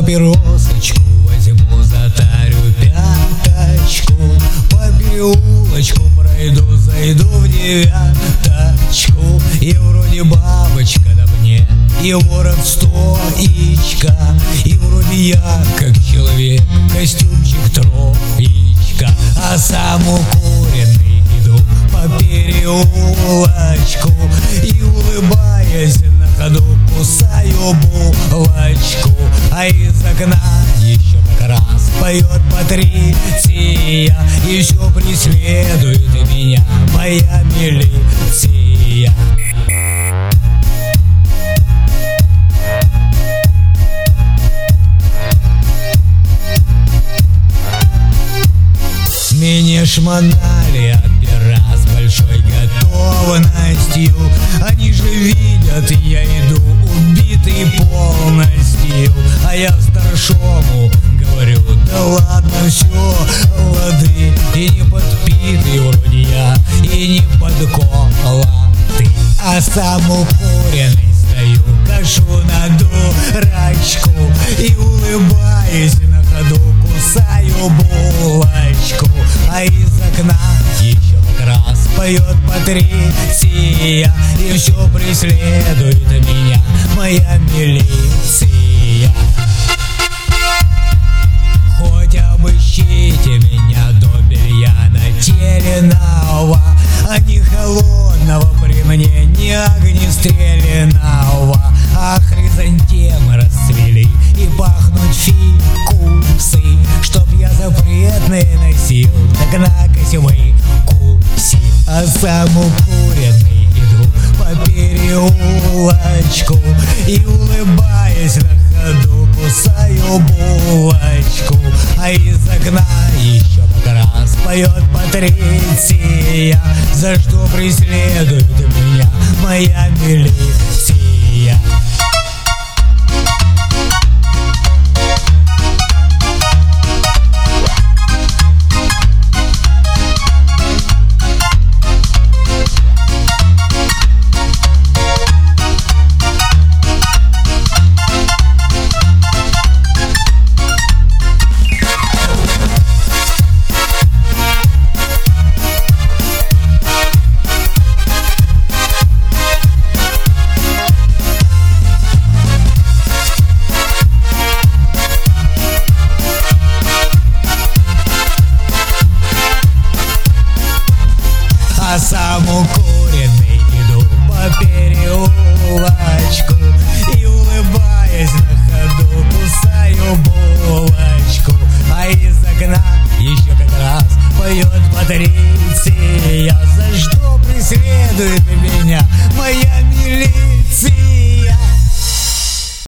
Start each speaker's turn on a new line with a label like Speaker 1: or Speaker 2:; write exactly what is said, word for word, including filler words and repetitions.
Speaker 1: папиросочку возьму, затарю пяточку, по переулочку пройду, зайду в девяточку, и вроде бабочка на мне, и ворот стоичка, и вроде я как человек, костюмчик троечка, а сам укуренный иду по переулочку и, улыбаясь на ходу, кусаю булочку, а из окна еще как раз поет Патриция, и все преследует меня моя милиция. Меня шмонали от пера с большой готовностью, они же видят, я иду убитый полностью, а я старшому говорю: да ладно, все, лады, и не подпитый вроде я, и не подколотый, а сам укуренный стою, кашу на дурачку и, улыбаясь на ходу, кусаю булочку, а из окна еще как раз поет Патриция, и все преследует меня моя милиция. Хоть обыщите меня до белья нательного, а не холодного при мне, не огнестрелянного, а хризантемы расцвели и пахнут фикусы, чтоб я запретные носил, так накось выкуси, а сам укуренный иду по переулочку и, улыбаясь на ходу, кусаю булочку, а из окна еще как раз поет Патриция, за что преследует меня моя милиция. А сам укуренный иду по переулочку и, улыбаясь на ходу, кусаю булочку, а из окна еще как раз поет Патриция.